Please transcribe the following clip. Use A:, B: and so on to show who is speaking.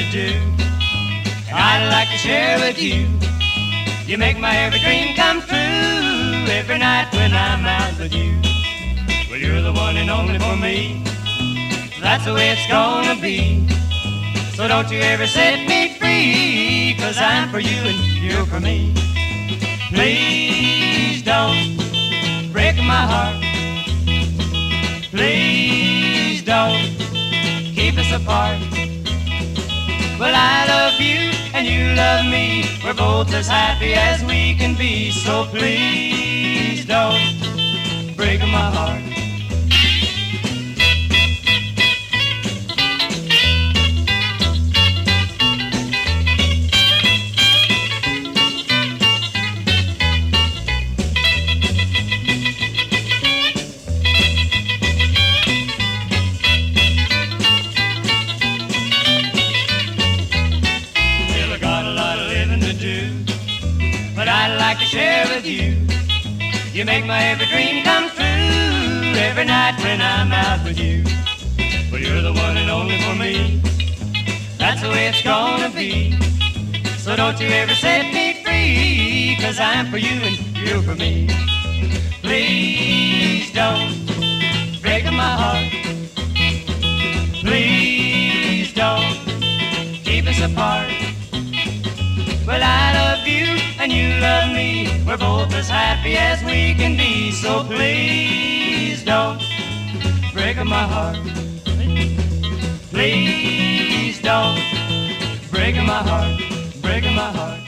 A: do, and I'd like to share with you. You make my every dream come true every night when I'm out with you. Well, you're the one and only for me. That's the way it's gonna be. So don't you ever set me free, 'cause I'm for you and you're for me. Please don't break my heart. Please don't keep us apart. Well, I love you and you love me. We're both as happy as we can be. So please don't break my heart. But I'd like to share with you. You make my every dream come true every night when I'm out with you. Well, you're the one and only for me. That's the way it's gonna be. So don't you ever set me free, 'cause I'm for you and you're for me. Please don't break my heart. Please don't keep us apart. Well, I love you and you love me. We're both as happy as we can be. So please don't break my heart. Please don't break my heart, break my heart.